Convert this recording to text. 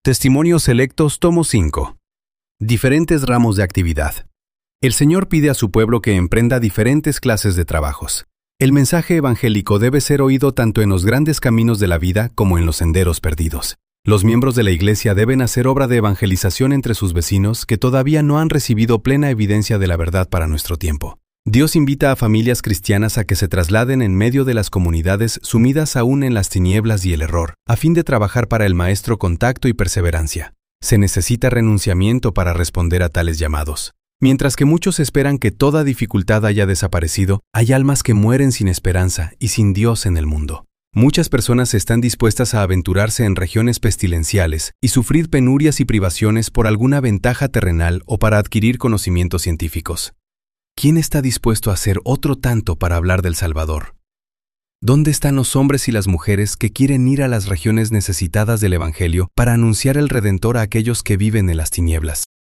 Testimonios Selectos, tomo 5. Diferentes ramos de actividad. El Señor pide a su pueblo que emprenda diferentes clases de trabajos. El mensaje evangélico debe ser oído tanto en los grandes caminos de la vida como en los senderos perdidos. Los miembros de la Iglesia deben hacer obra de evangelización entre sus vecinos que todavía no han recibido plena evidencia de la verdad para nuestro tiempo. Dios invita a familias cristianas a que se trasladen en medio de las comunidades sumidas aún en las tinieblas y el error, a fin de trabajar para el Maestro con tacto y perseverancia. Se necesita renunciamiento para responder a tales llamados. Mientras que muchos esperan que toda dificultad haya desaparecido, hay almas que mueren sin esperanza y sin Dios en el mundo. Muchas personas están dispuestas a aventurarse en regiones pestilenciales y sufrir penurias y privaciones por alguna ventaja terrenal o para adquirir conocimientos científicos. ¿Quién está dispuesto a hacer otro tanto para hablar del Salvador? ¿Dónde están los hombres y las mujeres que quieren ir a las regiones necesitadas del Evangelio para anunciar el Redentor a aquellos que viven en las tinieblas?